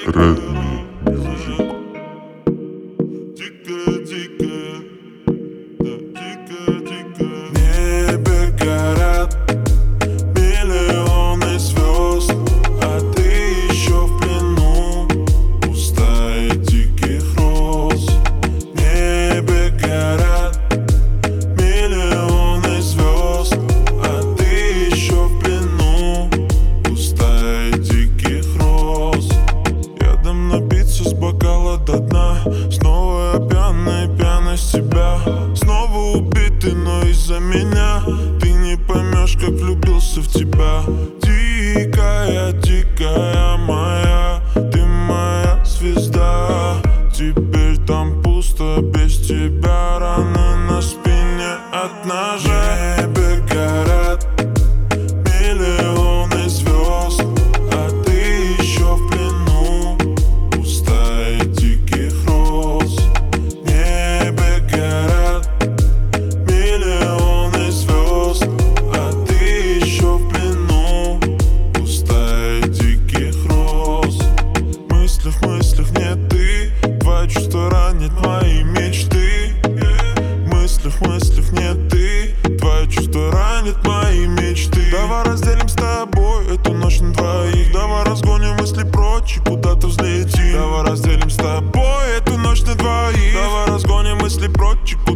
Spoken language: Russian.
Redmi Music. В небе горят миллионы звезд, а ты еще в плену пустая диких роз. В небе горят миллионы звезд, а ты еще в плену пустая диких роз. Я дам напиться с бокала до дна, снова я пьяный, пьяность тебя. Снова убитый, но из-за меня ты не поймешь, как влюбился в тебя. Дикая, дикая моя, ты моя звезда. Теперь там пусто без тебя, раны на спине от ножа. В небе горят миллионы звезд, а ты еще в плену пустая диких роз. В небе горят миллионы звезд, а ты еще в плену пустая диких роз. В мыслях нет ты, твои чувства ранят мои мечты. В мыслях нет ты, твои чувства ранят мои мечты. Давай разделим с тобой эту ночь на двоих. Давай разгоним мысли прочь и куда-то взлетим. Давай разделим с тобой эту ночь на двоих. Давай разгоним мысли прочь и куда-то